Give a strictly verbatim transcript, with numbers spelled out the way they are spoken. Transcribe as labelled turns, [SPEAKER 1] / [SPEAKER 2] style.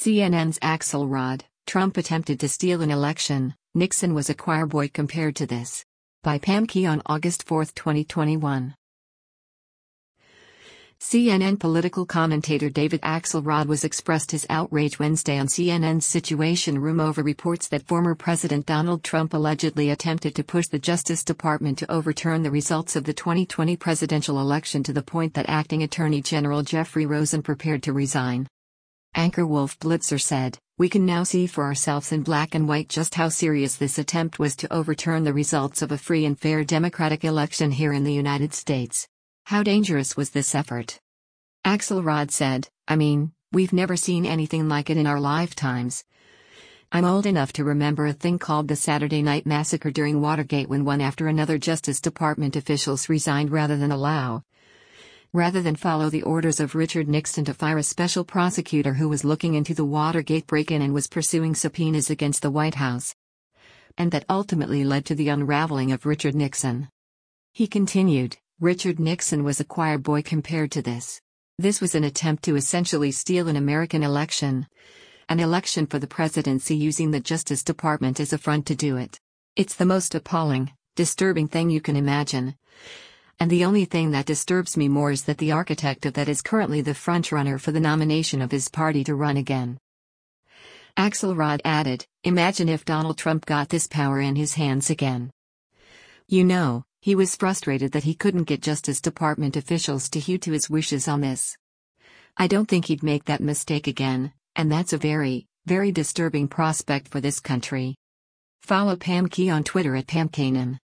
[SPEAKER 1] C N N's Axelrod, Trump attempted to steal an election, Nixon was a choir boy compared to this. By Pam Key on August fourth, twenty twenty-one. C N N political commentator David Axelrod was expressed his outrage Wednesday on C N N's Situation Room over reports that former President Donald Trump allegedly attempted to push the Justice Department to overturn the results of the twenty twenty presidential election to the point that acting Attorney General Jeffrey Rosen prepared to resign. Anchor Wolf Blitzer said, "We can now see for ourselves in black and white just how serious this attempt was to overturn the results of a free and fair democratic election here in the United States. How dangerous was this effort?" Axelrod said, "I mean, we've never seen anything like it in our lifetimes. I'm old enough to remember a thing called the Saturday Night Massacre during Watergate when one after another Justice Department officials resigned rather than allow rather than follow the orders of Richard Nixon to fire a special prosecutor who was looking into the Watergate break-in and was pursuing subpoenas against the White House. And that ultimately led to the unraveling of Richard Nixon." He continued, "Richard Nixon was a choir boy compared to this. This was an attempt to essentially steal an American election. An election for the presidency using the Justice Department as a front to do it. It's the most appalling, disturbing thing you can imagine. And the only thing that disturbs me more is that the architect of that is currently the frontrunner for the nomination of his party to run again." Axelrod added, "Imagine if Donald Trump got this power in his hands again. You know, he was frustrated that he couldn't get Justice Department officials to hew to his wishes on this. I don't think he'd make that mistake again, and that's a very, very disturbing prospect for this country." Follow Pam Key on Twitter at Pam Kanan.